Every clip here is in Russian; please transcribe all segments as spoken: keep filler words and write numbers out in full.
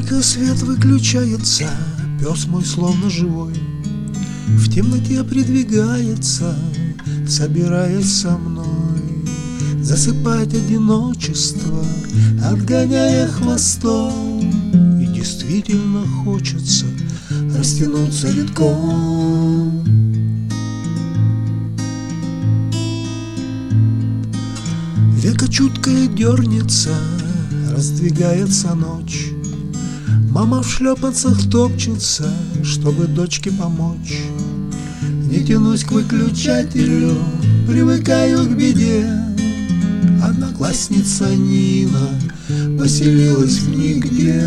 только свет выключается, пес мой словно живой в темноте придвигается, собираясь со мной засыпать одиночество, отгоняя хвостом. И действительно хочется растянуться редком. Века чуткое дернется, раздвигается ночь. Мама в шлепанцах топчется, чтобы дочке помочь. Не тянусь к выключателю, привыкаю к беде. Одноклассница Нина поселилась в нигде.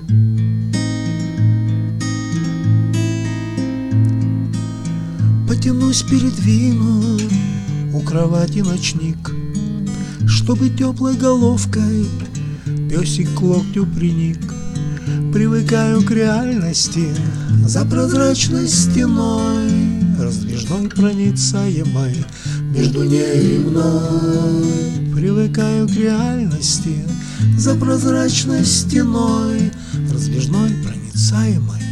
Потянусь, передвину у кровати ночник, чтобы теплой головкой песик к локтю приник. Привыкаю к реальности за прозрачной стеной, раздвижной, проницаемой между ней и мной. Привыкаю к реальности за прозрачной стеной, раздвижной, проницаемой